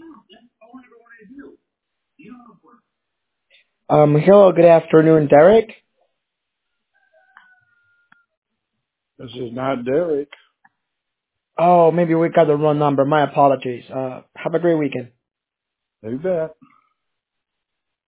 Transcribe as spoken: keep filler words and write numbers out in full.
Um, hello, good afternoon, Derek. This is not Derek. Oh, maybe we got the wrong number. My apologies. Uh, have a great weekend. You bet.